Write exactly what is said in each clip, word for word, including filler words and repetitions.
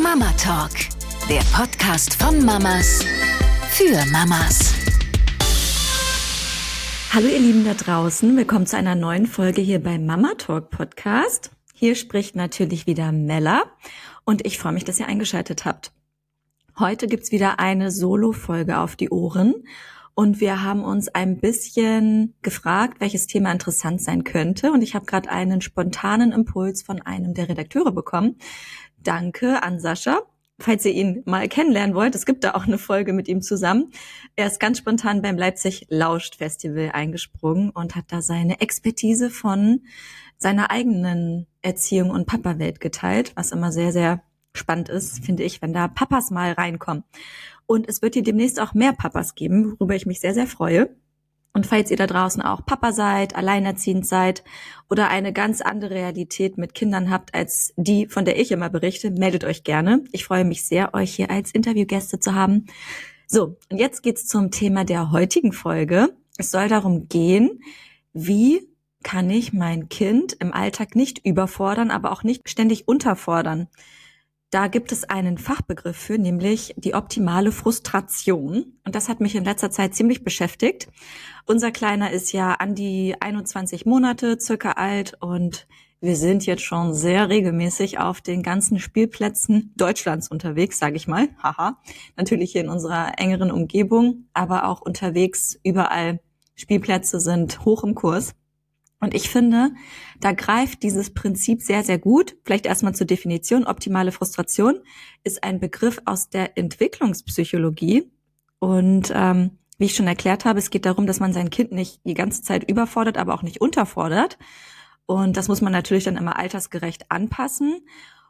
Mama Talk, der Podcast von Mamas für Mamas. Hallo ihr Lieben da draußen, willkommen zu einer neuen Folge hier beim Mama Talk Podcast. Hier spricht natürlich wieder Mella und ich freue mich, dass ihr eingeschaltet habt. Heute gibt's wieder eine Solo-Folge auf die Ohren und wir haben uns ein bisschen gefragt, welches Thema interessant sein könnte, und ich habe gerade einen spontanen Impuls von einem der Redakteure bekommen. Danke an Sascha. Falls ihr ihn mal kennenlernen wollt, es gibt da auch eine Folge mit ihm zusammen. Er ist ganz spontan beim Leipzig Lauscht Festival eingesprungen und hat da seine Expertise von seiner eigenen Erziehung und Papa-Welt geteilt, was immer sehr, sehr spannend ist, finde ich, wenn da Papas mal reinkommen. Und es wird hier demnächst auch mehr Papas geben, worüber ich mich sehr, sehr freue. Und falls ihr da draußen auch Papa seid, alleinerziehend seid oder eine ganz andere Realität mit Kindern habt als die, von der ich immer berichte, meldet euch gerne. Ich freue mich sehr, euch hier als Interviewgäste zu haben. So, und jetzt geht's zum Thema der heutigen Folge. Es soll darum gehen, wie kann ich mein Kind im Alltag nicht überfordern, aber auch nicht ständig unterfordern. Da gibt es einen Fachbegriff für, nämlich die optimale Frustration. Und das hat mich in letzter Zeit ziemlich beschäftigt. Unser Kleiner ist ja an die einundzwanzig Monate circa alt und wir sind jetzt schon sehr regelmäßig auf den ganzen Spielplätzen Deutschlands unterwegs, sage ich mal. Haha. Natürlich hier in unserer engeren Umgebung, aber auch unterwegs überall. Spielplätze sind hoch im Kurs. Und ich finde, da greift dieses Prinzip sehr, sehr gut. Vielleicht erstmal zur Definition. Optimale Frustration ist ein Begriff aus der Entwicklungspsychologie. Und ähm, wie ich schon erklärt habe, es geht darum, dass man sein Kind nicht die ganze Zeit überfordert, aber auch nicht unterfordert. Und das muss man natürlich dann immer altersgerecht anpassen.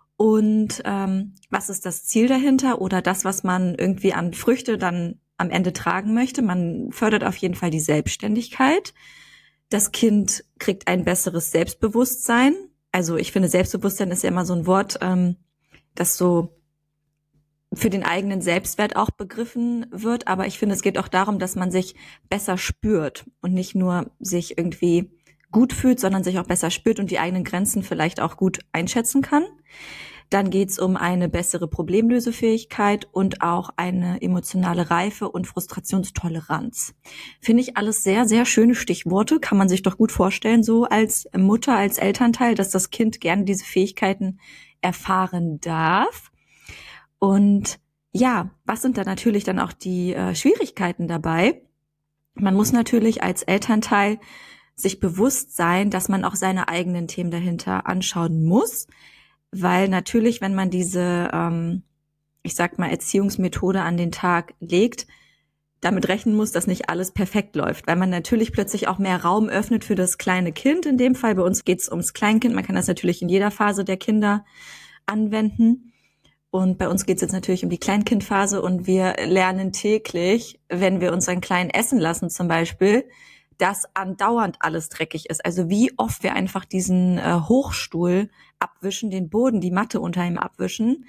Und ähm, was ist das Ziel dahinter oder das, was man irgendwie an Früchte dann am Ende tragen möchte? Man fördert auf jeden Fall die Selbstständigkeit. Das Kind kriegt ein besseres Selbstbewusstsein. Also ich finde, Selbstbewusstsein ist ja immer so ein Wort, ähm, das so für den eigenen Selbstwert auch begriffen wird. Aber ich finde, es geht auch darum, dass man sich besser spürt und nicht nur sich irgendwie gut fühlt, sondern sich auch besser spürt und die eigenen Grenzen vielleicht auch gut einschätzen kann. Dann geht's um eine bessere Problemlösefähigkeit und auch eine emotionale Reife und Frustrationstoleranz. Finde ich alles sehr, sehr schöne Stichworte. Kann man sich doch gut vorstellen, so als Mutter, als Elternteil, dass das Kind gerne diese Fähigkeiten erfahren darf. Und ja, was sind da natürlich dann auch die äh, Schwierigkeiten dabei? Man muss natürlich als Elternteil sich bewusst sein, dass man auch seine eigenen Themen dahinter anschauen muss. Weil natürlich, wenn man diese, ähm, ich sag mal, Erziehungsmethode an den Tag legt, damit rechnen muss, dass nicht alles perfekt läuft. Weil man natürlich plötzlich auch mehr Raum öffnet für das kleine Kind. In dem Fall, bei uns geht's ums Kleinkind. Man kann das natürlich in jeder Phase der Kinder anwenden. Und bei uns geht's jetzt natürlich um die Kleinkindphase. Und wir lernen täglich, wenn wir unseren Kleinen essen lassen zum Beispiel, dass andauernd alles dreckig ist. Also wie oft wir einfach diesen äh, Hochstuhl abwischen, den Boden, die Matte unter ihm abwischen.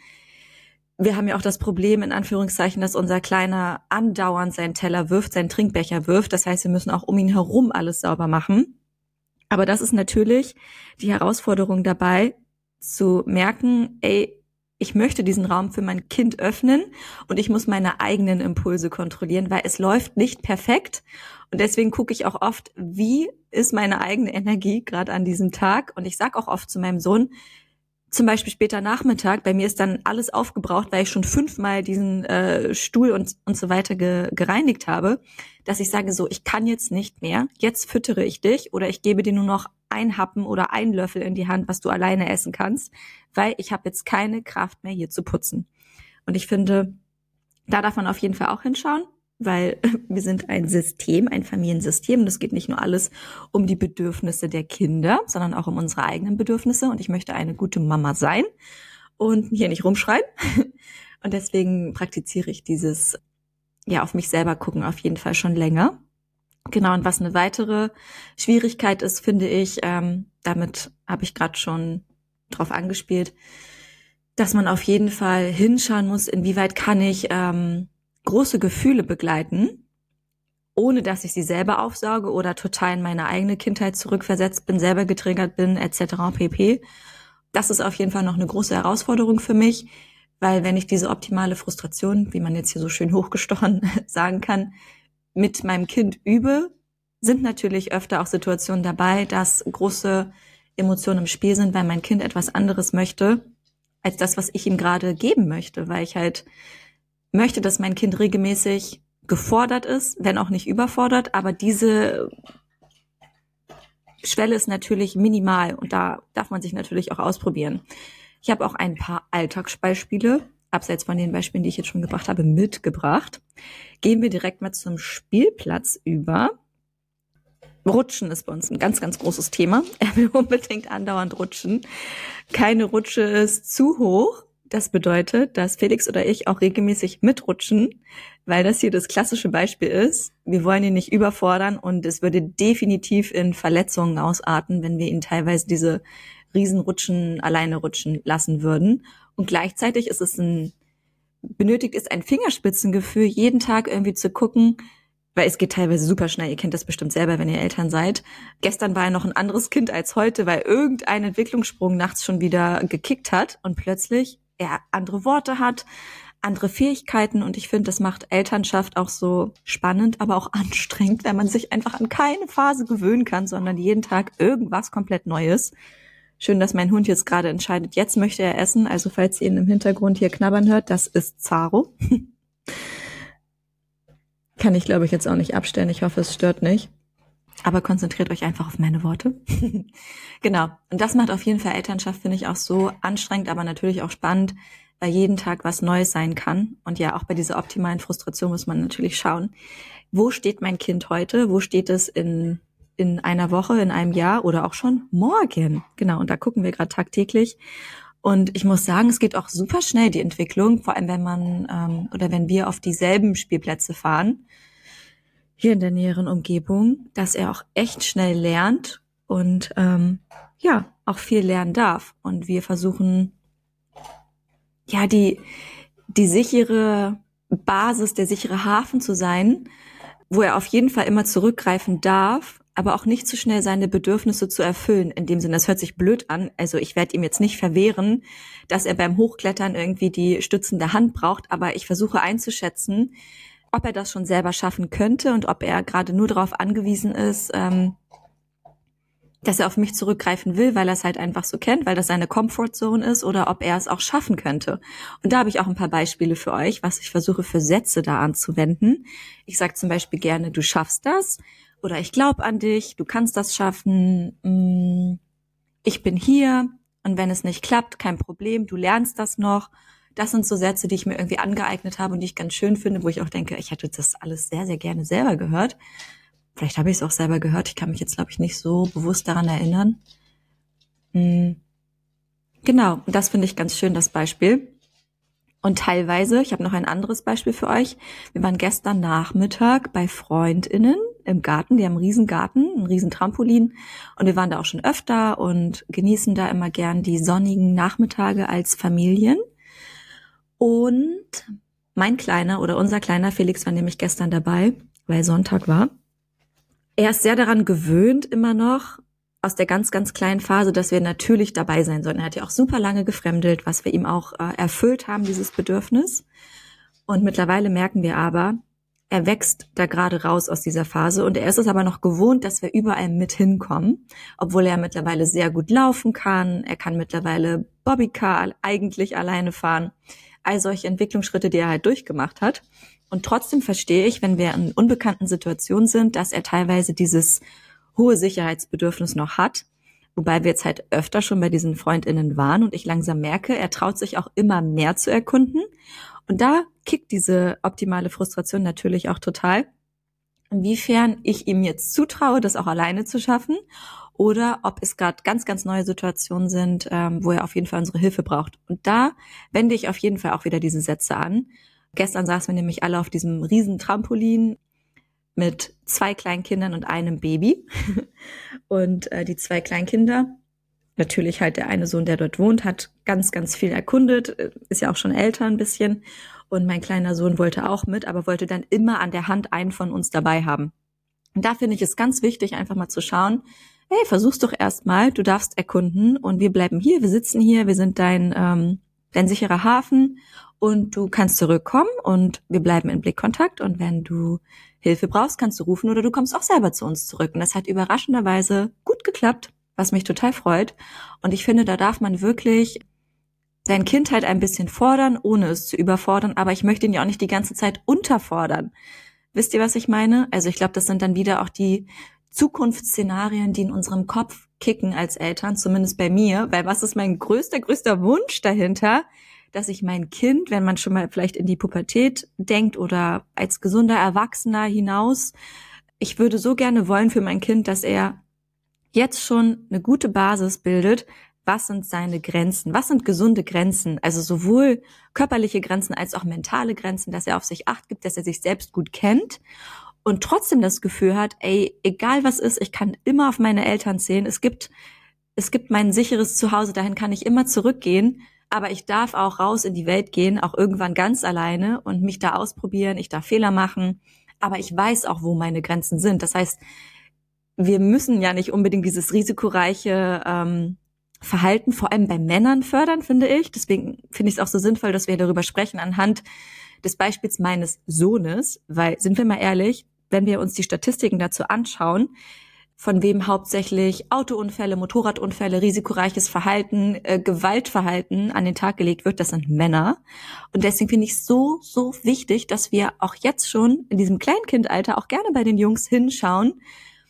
Wir haben ja auch das Problem, in Anführungszeichen, dass unser Kleiner andauernd seinen Teller wirft, seinen Trinkbecher wirft. Das heißt, wir müssen auch um ihn herum alles sauber machen. Aber das ist natürlich die Herausforderung dabei, zu merken, ey, ich möchte diesen Raum für mein Kind öffnen und ich muss meine eigenen Impulse kontrollieren, weil es läuft nicht perfekt. Und deswegen gucke ich auch oft, wie ist meine eigene Energie gerade an diesem Tag. Und ich sage auch oft zu meinem Sohn, zum Beispiel später Nachmittag, bei mir ist dann alles aufgebraucht, weil ich schon fünfmal diesen äh, Stuhl und und so weiter ge, gereinigt habe, dass ich sage so, ich kann jetzt nicht mehr, jetzt füttere ich dich oder ich gebe dir nur noch ein Happen oder einen Löffel in die Hand, was du alleine essen kannst, weil ich habe jetzt keine Kraft mehr, hier zu putzen. Und ich finde, da darf man auf jeden Fall auch hinschauen, weil wir sind ein System, ein Familiensystem. Und es geht nicht nur alles um die Bedürfnisse der Kinder, sondern auch um unsere eigenen Bedürfnisse. Und ich möchte eine gute Mama sein und hier nicht rumschreien. Und deswegen praktiziere ich dieses, ja, auf mich selber gucken auf jeden Fall schon länger. Genau, und was eine weitere Schwierigkeit ist, finde ich, ähm, damit habe ich gerade schon drauf angespielt, dass man auf jeden Fall hinschauen muss, inwieweit kann ich ähm, große Gefühle begleiten, ohne dass ich sie selber aufsauge oder total in meine eigene Kindheit zurückversetzt bin, selber getriggert bin, et cetera pp. Das ist auf jeden Fall noch eine große Herausforderung für mich, weil wenn ich diese optimale Frustration, wie man jetzt hier so schön hochgestochen sagen kann, mit meinem Kind übe, sind natürlich öfter auch Situationen dabei, dass große Emotionen im Spiel sind, weil mein Kind etwas anderes möchte, als das, was ich ihm gerade geben möchte, weil ich halt möchte, dass mein Kind regelmäßig gefordert ist, wenn auch nicht überfordert, aber diese Schwelle ist natürlich minimal und da darf man sich natürlich auch ausprobieren. Ich habe auch ein paar Alltagsbeispiele, abseits von den Beispielen, die ich jetzt schon gebracht habe, mitgebracht. Gehen wir direkt mal zum Spielplatz über. Rutschen ist bei uns ein ganz, ganz großes Thema. Er will unbedingt andauernd rutschen. Keine Rutsche ist zu hoch. Das bedeutet, dass Felix oder ich auch regelmäßig mitrutschen, weil das hier das klassische Beispiel ist. Wir wollen ihn nicht überfordern und es würde definitiv in Verletzungen ausarten, wenn wir ihn teilweise diese Riesenrutschen alleine rutschen lassen würden. Und gleichzeitig ist es ein, benötigt es ein Fingerspitzengefühl, jeden Tag irgendwie zu gucken, weil es geht teilweise super schnell. Ihr kennt das bestimmt selber, wenn ihr Eltern seid. Gestern war er noch ein anderes Kind als heute, weil irgendein Entwicklungssprung nachts schon wieder gekickt hat und plötzlich er andere Worte hat, andere Fähigkeiten. Und ich finde, das macht Elternschaft auch so spannend, aber auch anstrengend, wenn man sich einfach an keine Phase gewöhnen kann, sondern jeden Tag irgendwas komplett Neues. Schön, dass mein Hund jetzt gerade entscheidet, jetzt möchte er essen. Also falls ihr ihn im Hintergrund hier knabbern hört, das ist Zaro. Kann ich, glaube ich, jetzt auch nicht abstellen. Ich hoffe, es stört nicht. Aber konzentriert euch einfach auf meine Worte. Genau. Und das macht auf jeden Fall Elternschaft, finde ich, auch so anstrengend, aber natürlich auch spannend, weil jeden Tag was Neues sein kann. Und ja, auch bei dieser optimalen Frustration muss man natürlich schauen, wo steht mein Kind heute? Wo steht es in in einer Woche, in einem Jahr oder auch schon morgen? Genau. Und da gucken wir gerade tagtäglich. Und ich muss sagen, es geht auch super schnell, die Entwicklung, vor allem wenn man ähm, oder wenn wir auf dieselben Spielplätze fahren, hier in der näheren Umgebung, dass er auch echt schnell lernt und ähm, ja, auch viel lernen darf. Und wir versuchen, ja, die die sichere Basis, der sichere Hafen zu sein, wo er auf jeden Fall immer zurückgreifen darf, aber auch nicht zu schnell seine Bedürfnisse zu erfüllen. In dem Sinne, das hört sich blöd an. Also ich werde ihm jetzt nicht verwehren, dass er beim Hochklettern irgendwie die stützende Hand braucht, aber ich versuche einzuschätzen, ob er das schon selber schaffen könnte und ob er gerade nur darauf angewiesen ist, ähm, dass er auf mich zurückgreifen will, weil er es halt einfach so kennt, weil das seine Comfortzone ist, oder ob er es auch schaffen könnte. Und da habe ich auch ein paar Beispiele für euch, was ich versuche für Sätze da anzuwenden. Ich sage zum Beispiel gerne, du schaffst das, oder ich glaube an dich, du kannst das schaffen, ich bin hier und wenn es nicht klappt, kein Problem, du lernst das noch. Das sind so Sätze, die ich mir irgendwie angeeignet habe und die ich ganz schön finde, wo ich auch denke, ich hätte das alles sehr, sehr gerne selber gehört. Vielleicht habe ich es auch selber gehört. Ich kann mich jetzt, glaube ich, nicht so bewusst daran erinnern. Hm. Genau, und das finde ich ganz schön, das Beispiel. Und teilweise, ich habe noch ein anderes Beispiel für euch. Wir waren gestern Nachmittag bei FreundInnen im Garten. Die haben einen riesen Garten, einen riesen Trampolin. Und wir waren da auch schon öfter und genießen da immer gern die sonnigen Nachmittage als Familien. Und mein Kleiner oder unser kleiner Felix war nämlich gestern dabei, weil Sonntag war. Er ist sehr daran gewöhnt immer noch, aus der ganz, ganz kleinen Phase, dass wir natürlich dabei sein sollen. Er hat ja auch super lange gefremdelt, was wir ihm auch äh, erfüllt haben, dieses Bedürfnis. Und mittlerweile merken wir aber, er wächst da gerade raus aus dieser Phase und er ist es aber noch gewohnt, dass wir überall mit hinkommen, obwohl er mittlerweile sehr gut laufen kann. Er kann mittlerweile Bobbycar eigentlich alleine fahren. All solche Entwicklungsschritte, die er halt durchgemacht hat. Und trotzdem verstehe ich, wenn wir in unbekannten Situationen sind, dass er teilweise dieses hohe Sicherheitsbedürfnis noch hat. Wobei wir jetzt halt öfter schon bei diesen FreundInnen waren und ich langsam merke, er traut sich auch immer mehr zu erkunden. Und da kickt diese optimale Frustration natürlich auch total. Inwiefern ich ihm jetzt zutraue, das auch alleine zu schaffen oder ob es gerade ganz, ganz neue Situationen sind, ähm, wo er auf jeden Fall unsere Hilfe braucht. Und da wende ich auf jeden Fall auch wieder diese Sätze an. Gestern saßen wir nämlich alle auf diesem riesen Trampolin mit zwei kleinen Kindern und einem Baby. Und äh, die zwei Kleinkinder, natürlich halt der eine Sohn, der dort wohnt, hat ganz, ganz viel erkundet, ist ja auch schon älter ein bisschen. Und mein kleiner Sohn wollte auch mit, aber wollte dann immer an der Hand einen von uns dabei haben. Und da finde ich es ganz wichtig, einfach mal zu schauen, hey, versuch's doch erst mal, du darfst erkunden und wir bleiben hier, wir sitzen hier, wir sind dein ähm, dein sicherer Hafen und du kannst zurückkommen und wir bleiben in Blickkontakt und wenn du Hilfe brauchst, kannst du rufen oder du kommst auch selber zu uns zurück. Und das hat überraschenderweise gut geklappt, was mich total freut. Und ich finde, da darf man wirklich sein Kind halt ein bisschen fordern, ohne es zu überfordern, aber ich möchte ihn ja auch nicht die ganze Zeit unterfordern. Wisst ihr, was ich meine? Also ich glaube, das sind dann wieder auch die Zukunftsszenarien, die in unserem Kopf kicken als Eltern, zumindest bei mir, weil was ist mein größter, größter Wunsch dahinter, dass ich mein Kind, wenn man schon mal vielleicht in die Pubertät denkt oder als gesunder Erwachsener hinaus, ich würde so gerne wollen für mein Kind, dass er jetzt schon eine gute Basis bildet. Was sind seine Grenzen? Was sind gesunde Grenzen? Also sowohl körperliche Grenzen als auch mentale Grenzen, dass er auf sich Acht gibt, dass er sich selbst gut kennt und trotzdem das Gefühl hat, ey, egal was ist, ich kann immer auf meine Eltern zählen. Es gibt, es gibt mein sicheres Zuhause, dahin kann ich immer zurückgehen. Aber ich darf auch raus in die Welt gehen, auch irgendwann ganz alleine und mich da ausprobieren. Ich darf Fehler machen. Aber ich weiß auch, wo meine Grenzen sind. Das heißt, wir müssen ja nicht unbedingt dieses risikoreiche ähm, Verhalten, vor allem bei Männern, fördern, finde ich. Deswegen finde ich es auch so sinnvoll, dass wir darüber sprechen anhand des Beispiels meines Sohnes. Weil, sind wir mal ehrlich, wenn wir uns die Statistiken dazu anschauen, von wem hauptsächlich Autounfälle, Motorradunfälle, risikoreiches Verhalten, äh, Gewaltverhalten an den Tag gelegt wird, das sind Männer. Und deswegen finde ich es so, so wichtig, dass wir auch jetzt schon in diesem Kleinkindalter auch gerne bei den Jungs hinschauen,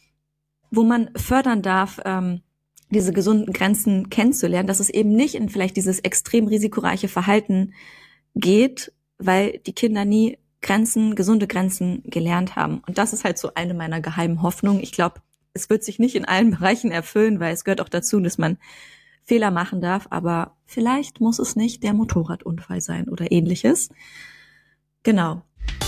wo man fördern darf, ähm, diese gesunden Grenzen kennenzulernen, dass es eben nicht in vielleicht dieses extrem risikoreiche Verhalten geht, weil die Kinder nie Grenzen, gesunde Grenzen gelernt haben. Und das ist halt so eine meiner geheimen Hoffnungen. Ich glaube, es wird sich nicht in allen Bereichen erfüllen, weil es gehört auch dazu, dass man Fehler machen darf, aber vielleicht muss es nicht der Motorradunfall sein oder ähnliches. Genau.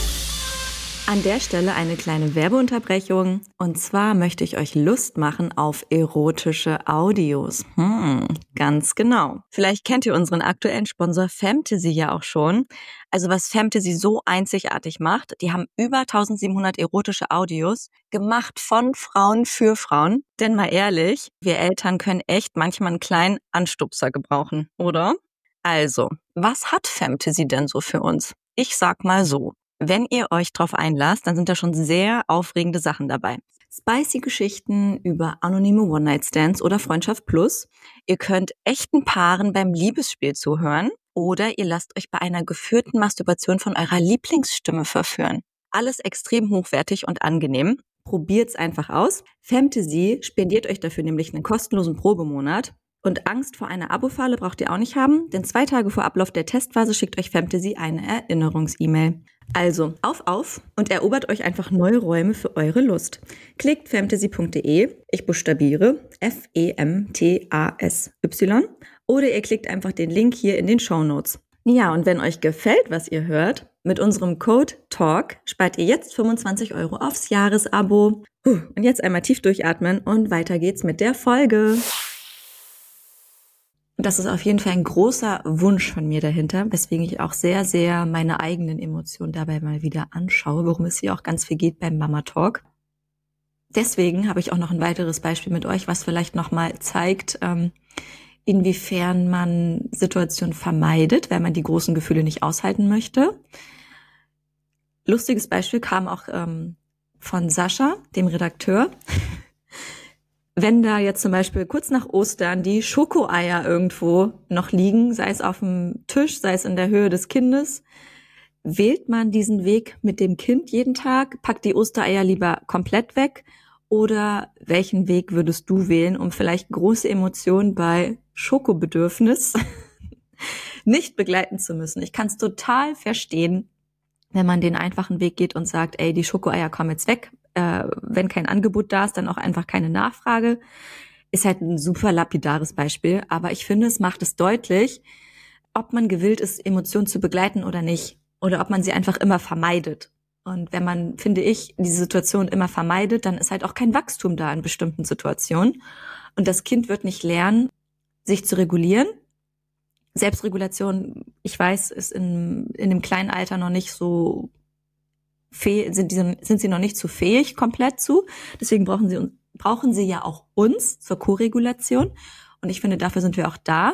An der Stelle eine kleine Werbeunterbrechung. Und zwar möchte ich euch Lust machen auf erotische Audios. Hm, ganz genau. Vielleicht kennt ihr unseren aktuellen Sponsor Femtasy ja auch schon. Also was Femtasy so einzigartig macht, die haben über eintausendsiebenhundert erotische Audios gemacht von Frauen für Frauen. Denn mal ehrlich, wir Eltern können echt manchmal einen kleinen Anstupser gebrauchen, oder? Also, was hat Femtasy denn so für uns? Ich sag mal so. Wenn ihr euch drauf einlasst, dann sind da schon sehr aufregende Sachen dabei. Spicy Geschichten über anonyme One-Night-Stands oder Freundschaft Plus. Ihr könnt echten Paaren beim Liebesspiel zuhören oder ihr lasst euch bei einer geführten Masturbation von eurer Lieblingsstimme verführen. Alles extrem hochwertig und angenehm. Probiert's einfach aus. Femtasy spendiert euch dafür nämlich einen kostenlosen Probemonat. Und Angst vor einer Abo-Falle braucht ihr auch nicht haben, denn zwei Tage vor Ablauf der Testphase schickt euch Femtasy eine Erinnerungs-E-Mail. Also, auf, auf und erobert euch einfach neue Räume für eure Lust. Klickt femtasy punkt de, ich buchstabiere F E M T A S Y, oder ihr klickt einfach den Link hier in den Shownotes. Ja, und wenn euch gefällt, was ihr hört, mit unserem Code TALK spart ihr jetzt fünfundzwanzig Euro aufs Jahresabo. Puh, und jetzt einmal tief durchatmen und weiter geht's mit der Folge. Und das ist auf jeden Fall ein großer Wunsch von mir dahinter, weswegen ich auch sehr, sehr meine eigenen Emotionen dabei mal wieder anschaue, worum es hier auch ganz viel geht beim Mama Talk. Deswegen habe ich auch noch ein weiteres Beispiel mit euch, was vielleicht nochmal zeigt, ähm, inwiefern man Situationen vermeidet, wenn man die großen Gefühle nicht aushalten möchte. Lustiges Beispiel kam auch ähm, von Sascha, dem Redakteur. Wenn da jetzt zum Beispiel kurz nach Ostern die Schokoeier irgendwo noch liegen, sei es auf dem Tisch, sei es in der Höhe des Kindes, wählt man diesen Weg mit dem Kind jeden Tag, packt die Ostereier lieber komplett weg oder welchen Weg würdest du wählen, um vielleicht große Emotionen bei Schokobedürfnis nicht begleiten zu müssen? Ich kann es total verstehen, wenn man den einfachen Weg geht und sagt, ey, die Schokoeier kommen jetzt weg. Äh, wenn kein Angebot da ist, dann auch einfach keine Nachfrage. Ist halt ein super lapidares Beispiel, aber ich finde, es macht es deutlich, ob man gewillt ist, Emotionen zu begleiten oder nicht. Oder ob man sie einfach immer vermeidet. Und wenn man, finde ich, diese Situation immer vermeidet, dann ist halt auch kein Wachstum da in bestimmten Situationen. Und das Kind wird nicht lernen, sich zu regulieren. Selbstregulation, ich weiß, ist in, in dem kleinen Alter noch nicht so fähig, sind, die, sind sie noch nicht zu fähig komplett zu. Deswegen brauchen sie, brauchen sie ja auch uns zur Koregulation. Und ich finde, dafür sind wir auch da.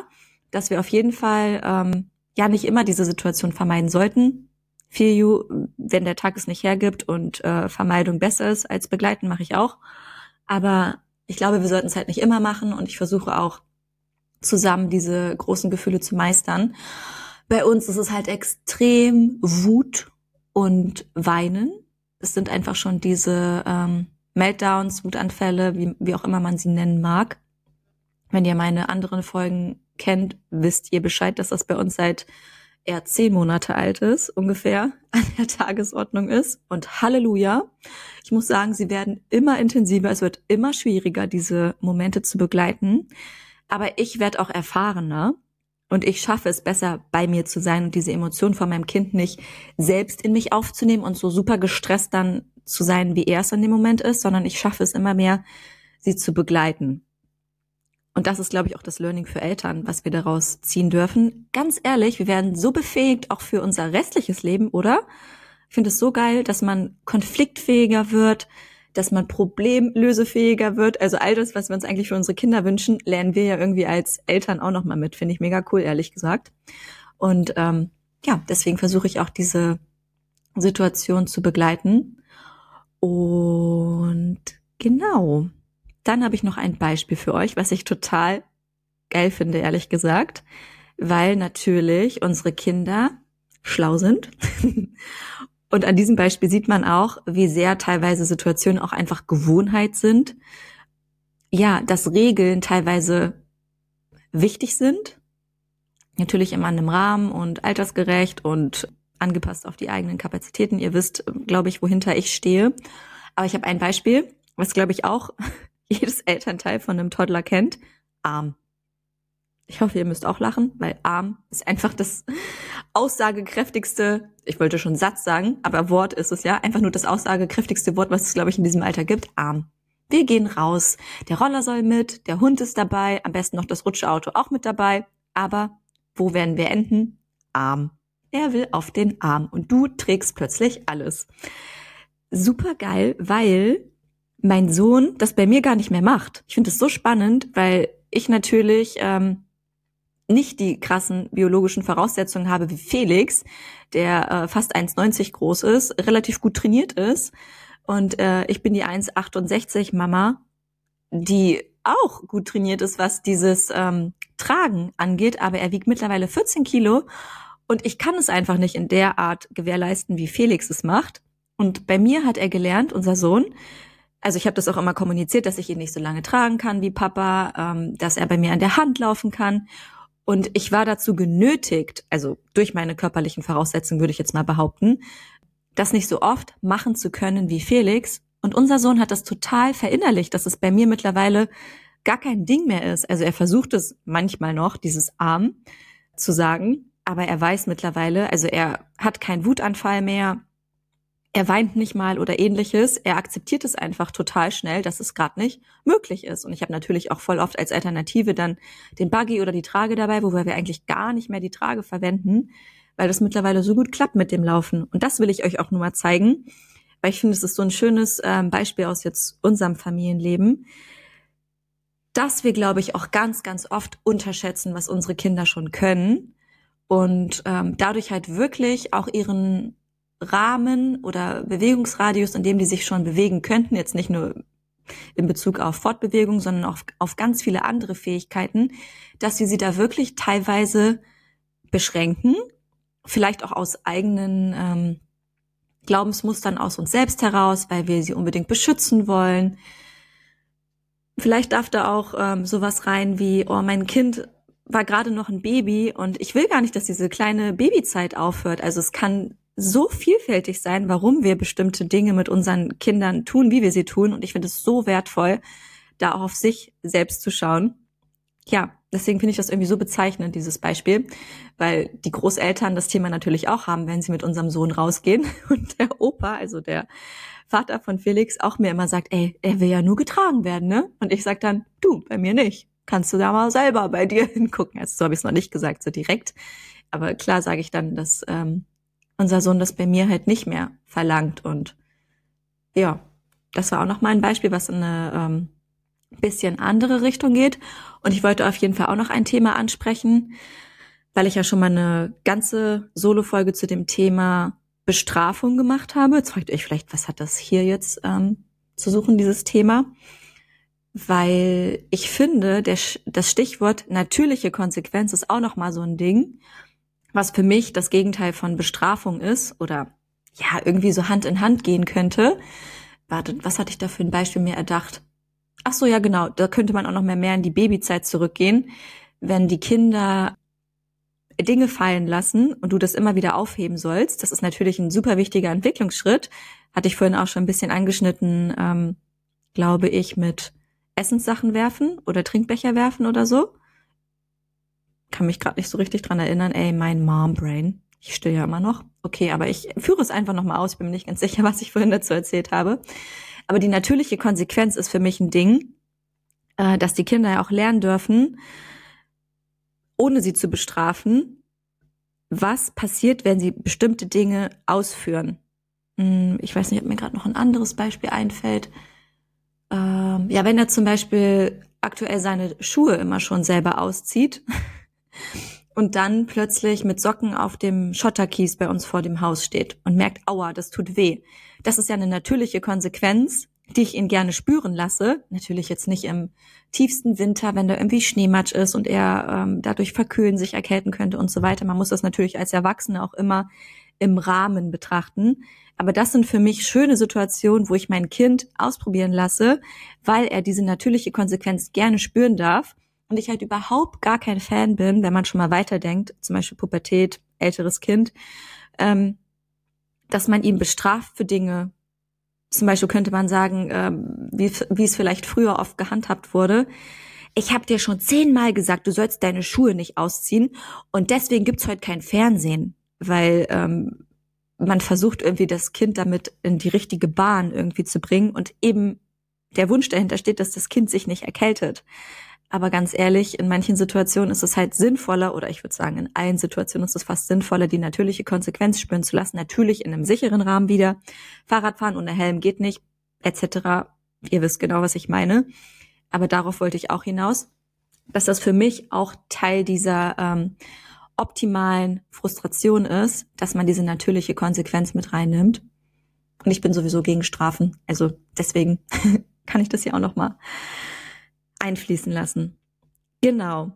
dass wir auf jeden Fall ähm, ja nicht immer diese Situation vermeiden sollten. Feel you, wenn der Tag es nicht hergibt und äh, Vermeidung besser ist als begleiten, mache ich auch. Aber ich glaube, wir sollten es halt nicht immer machen und ich versuche auch zusammen diese großen Gefühle zu meistern. Bei uns ist es halt extrem Wut und Weinen. Es sind einfach schon diese ähm, Meltdowns, Wutanfälle, wie, wie auch immer man sie nennen mag. Wenn ihr meine anderen Folgen kennt, wisst ihr Bescheid, dass das bei uns seit eher zehn Monate alt ist, ungefähr, an der Tagesordnung ist. Und Halleluja, ich muss sagen, sie werden immer intensiver, es wird immer schwieriger, diese Momente zu begleiten. Aber ich werde auch erfahrener und ich schaffe es besser, bei mir zu sein und diese Emotionen von meinem Kind nicht selbst in mich aufzunehmen und so super gestresst dann zu sein, wie er es in dem Moment ist, sondern ich schaffe es immer mehr, sie zu begleiten. Und das ist, glaube ich, auch das Learning für Eltern, was wir daraus ziehen dürfen. Ganz ehrlich, wir werden so befähigt, auch für unser restliches Leben, oder? Ich finde es so geil, dass man konfliktfähiger wird, dass man problemlösefähiger wird. Also all das, was wir uns eigentlich für unsere Kinder wünschen, lernen wir ja irgendwie als Eltern auch nochmal mit. Finde ich mega cool, ehrlich gesagt. Und ähm, ja, deswegen versuche ich auch diese Situation zu begleiten. Und genau. Dann habe ich noch ein Beispiel für euch, was ich total geil finde, ehrlich gesagt, weil natürlich unsere Kinder schlau sind. Und an diesem Beispiel sieht man auch, wie sehr teilweise Situationen auch einfach Gewohnheit sind. Ja, dass Regeln teilweise wichtig sind. Natürlich immer in einem Rahmen und altersgerecht und angepasst auf die eigenen Kapazitäten. Ihr wisst, glaube ich, wohinter ich stehe. Aber ich habe ein Beispiel, was, glaube ich, auch jedes Elternteil von einem Toddler kennt. Arm. Ich hoffe, ihr müsst auch lachen, weil arm ist einfach das aussagekräftigste, ich wollte schon Satz sagen, aber Wort ist es ja, einfach nur das aussagekräftigste Wort, was es, glaube ich, in diesem Alter gibt. Arm. Wir gehen raus. Der Roller soll mit, der Hund ist dabei, am besten noch das Rutscheauto auch mit dabei. Aber wo werden wir enden? Arm. Er will auf den Arm und du trägst plötzlich alles. Super geil, weil mein Sohn das bei mir gar nicht mehr macht. Ich finde es so spannend, weil ich natürlich ähm, nicht die krassen biologischen Voraussetzungen habe wie Felix, der äh, fast eins neunzig groß ist, relativ gut trainiert ist. Und äh, ich bin die eins achtundsechzig Mama, die auch gut trainiert ist, was dieses ähm, Tragen angeht. Aber er wiegt mittlerweile vierzehn Kilo und ich kann es einfach nicht in der Art gewährleisten, wie Felix es macht. Und bei mir hat er gelernt, unser Sohn, also ich habe das auch immer kommuniziert, dass ich ihn nicht so lange tragen kann wie Papa, ähm, dass er bei mir an der Hand laufen kann. Und ich war dazu genötigt, also durch meine körperlichen Voraussetzungen würde ich jetzt mal behaupten, das nicht so oft machen zu können wie Felix. Und unser Sohn hat das total verinnerlicht, dass es bei mir mittlerweile gar kein Ding mehr ist. Also er versucht es manchmal noch, dieses Arm zu sagen, aber er weiß mittlerweile, also er hat keinen Wutanfall mehr, er weint nicht mal oder ähnliches. Er akzeptiert es einfach total schnell, dass es gerade nicht möglich ist. Und ich habe natürlich auch voll oft als Alternative dann den Buggy oder die Trage dabei, wobei wir eigentlich gar nicht mehr die Trage verwenden, weil das mittlerweile so gut klappt mit dem Laufen. Und das will ich euch auch nur mal zeigen, weil ich finde, es ist so ein schönes ähm, Beispiel aus jetzt unserem Familienleben, dass wir, glaube ich, auch ganz, ganz oft unterschätzen, was unsere Kinder schon können und ähm, dadurch halt wirklich auch ihren Rahmen oder Bewegungsradius, in dem die sich schon bewegen könnten, jetzt nicht nur in Bezug auf Fortbewegung, sondern auch auf ganz viele andere Fähigkeiten, dass wir sie da wirklich teilweise beschränken, vielleicht auch aus eigenen ähm, Glaubensmustern aus uns selbst heraus, weil wir sie unbedingt beschützen wollen. Vielleicht darf da auch ähm, sowas rein wie, oh, mein Kind war gerade noch ein Baby und ich will gar nicht, dass diese kleine Babyzeit aufhört. Also es kann so vielfältig sein, warum wir bestimmte Dinge mit unseren Kindern tun, wie wir sie tun. Und ich finde es so wertvoll, da auch auf sich selbst zu schauen. Ja, deswegen finde ich das irgendwie so bezeichnend, dieses Beispiel, weil die Großeltern das Thema natürlich auch haben, wenn sie mit unserem Sohn rausgehen. Und der Opa, also der Vater von Felix, auch mir immer sagt, ey, er will ja nur getragen werden, ne? Und ich sag dann, du, bei mir nicht. Kannst du da mal selber bei dir hingucken. Also so habe ich es noch nicht gesagt, so direkt. Aber klar sage ich dann, dass ähm, unser Sohn das bei mir halt nicht mehr verlangt. Und ja, das war auch noch mal ein Beispiel, was eine ähm, ein bisschen andere Richtung geht. Und ich wollte auf jeden Fall auch noch ein Thema ansprechen, weil ich ja schon mal eine ganze Solo-Folge zu dem Thema Bestrafung gemacht habe. Jetzt fragt ihr euch vielleicht, was hat das hier jetzt ähm, zu suchen, dieses Thema? Weil ich finde, der, das Stichwort natürliche Konsequenz ist auch nochmal so ein Ding, was für mich das Gegenteil von Bestrafung ist oder ja irgendwie so Hand in Hand gehen könnte. Warte, was hatte ich da für ein Beispiel mir erdacht? Ach so, ja genau, da könnte man auch noch mehr, mehr in die Babyzeit zurückgehen, wenn die Kinder Dinge fallen lassen und du das immer wieder aufheben sollst. Das ist natürlich ein super wichtiger Entwicklungsschritt. Hatte ich vorhin auch schon ein bisschen angeschnitten, ähm, glaube ich, mit Essenssachen werfen oder Trinkbecher werfen oder so. Kann mich gerade nicht so richtig dran erinnern. Ey, mein Mom-Brain. Ich still ja immer noch. Okay, aber ich führe es einfach nochmal aus. Ich bin mir nicht ganz sicher, was ich vorhin dazu erzählt habe. Aber die natürliche Konsequenz ist für mich ein Ding, äh, dass die Kinder ja auch lernen dürfen, ohne sie zu bestrafen, was passiert, wenn sie bestimmte Dinge ausführen. Ich weiß nicht, ob mir gerade noch ein anderes Beispiel einfällt. Ähm, ja, wenn er zum Beispiel aktuell seine Schuhe immer schon selber auszieht und dann plötzlich mit Socken auf dem Schotterkies bei uns vor dem Haus steht und merkt, aua, das tut weh. Das ist ja eine natürliche Konsequenz, die ich ihn gerne spüren lasse. Natürlich jetzt nicht im tiefsten Winter, wenn da irgendwie Schneematsch ist und er ähm, dadurch verkühlen, sich erkälten könnte und so weiter. Man muss das natürlich als Erwachsene auch immer im Rahmen betrachten. Aber das sind für mich schöne Situationen, wo ich mein Kind ausprobieren lasse, weil er diese natürliche Konsequenz gerne spüren darf. Und ich halt überhaupt gar kein Fan bin, wenn man schon mal weiterdenkt, zum Beispiel Pubertät, älteres Kind, ähm, dass man ihn bestraft für Dinge. Zum Beispiel könnte man sagen, ähm, wie, wie es vielleicht früher oft gehandhabt wurde. Ich habe dir schon zehnmal gesagt, du sollst deine Schuhe nicht ausziehen und deswegen gibt's heute kein Fernsehen, weil ähm, man versucht irgendwie das Kind damit in die richtige Bahn irgendwie zu bringen und eben der Wunsch dahinter steht, dass das Kind sich nicht erkältet. Aber ganz ehrlich, in manchen Situationen ist es halt sinnvoller, oder ich würde sagen, in allen Situationen ist es fast sinnvoller, die natürliche Konsequenz spüren zu lassen. Natürlich in einem sicheren Rahmen wieder. Fahrradfahren ohne Helm geht nicht, et cetera. Ihr wisst genau, was ich meine. Aber darauf wollte ich auch hinaus, dass das für mich auch Teil dieser ähm, optimalen Frustration ist, dass man diese natürliche Konsequenz mit reinnimmt. Und ich bin sowieso gegen Strafen. Also deswegen kann ich das hier auch noch mal einfließen lassen. Genau.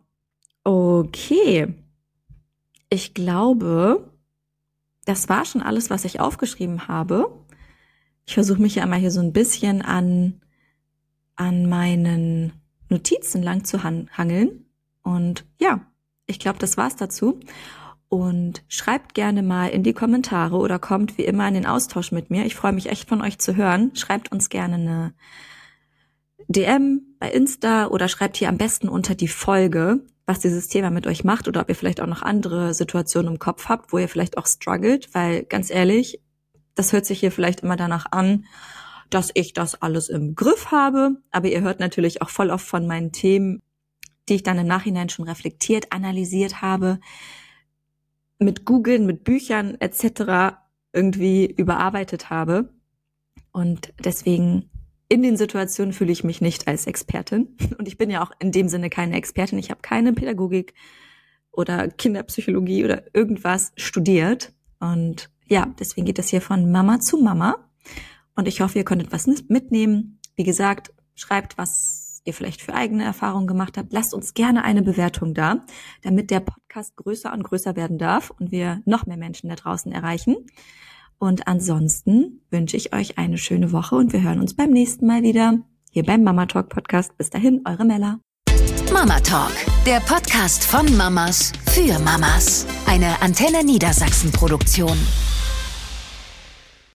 Okay. Ich glaube, das war schon alles, was ich aufgeschrieben habe. Ich versuche mich ja immer hier so ein bisschen an, an meinen Notizen lang zu han- hangeln. Und ja, ich glaube, das war's dazu. Und schreibt gerne mal in die Kommentare oder kommt wie immer in den Austausch mit mir. Ich freue mich echt von euch zu hören. Schreibt uns gerne eine D M bei Insta oder schreibt hier am besten unter die Folge, was dieses Thema mit euch macht oder ob ihr vielleicht auch noch andere Situationen im Kopf habt, wo ihr vielleicht auch struggelt, weil ganz ehrlich, das hört sich hier vielleicht immer danach an, dass ich das alles im Griff habe, aber ihr hört natürlich auch voll oft von meinen Themen, die ich dann im Nachhinein schon reflektiert, analysiert habe, mit Googlen, mit Büchern et cetera irgendwie überarbeitet habe und deswegen in den Situationen fühle ich mich nicht als Expertin. Und ich bin ja auch in dem Sinne keine Expertin. Ich habe keine Pädagogik oder Kinderpsychologie oder irgendwas studiert. Und ja, deswegen geht das hier von Mama zu Mama. Und ich hoffe, ihr konntet was mitnehmen. Wie gesagt, schreibt, was ihr vielleicht für eigene Erfahrungen gemacht habt. Lasst uns gerne eine Bewertung da, damit der Podcast größer und größer werden darf und wir noch mehr Menschen da draußen erreichen. Und ansonsten wünsche ich euch eine schöne Woche und wir hören uns beim nächsten Mal wieder hier beim Mama Talk Podcast. Bis dahin, eure Mella. Mama Talk, der Podcast von Mamas für Mamas. Eine Antenne Niedersachsen Produktion.